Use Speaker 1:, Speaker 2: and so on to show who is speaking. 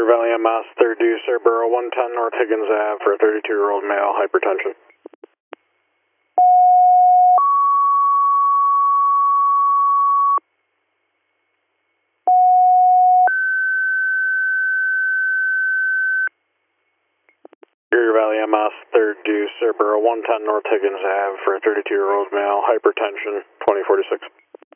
Speaker 1: Valley MS, third due, Cerbero 110 North Higgins Ave for a 32-year-old male, hypertension. Greer Valley MS, third due, Cerbero 110 North Higgins Ave for a 32-year-old male, hypertension, 2046.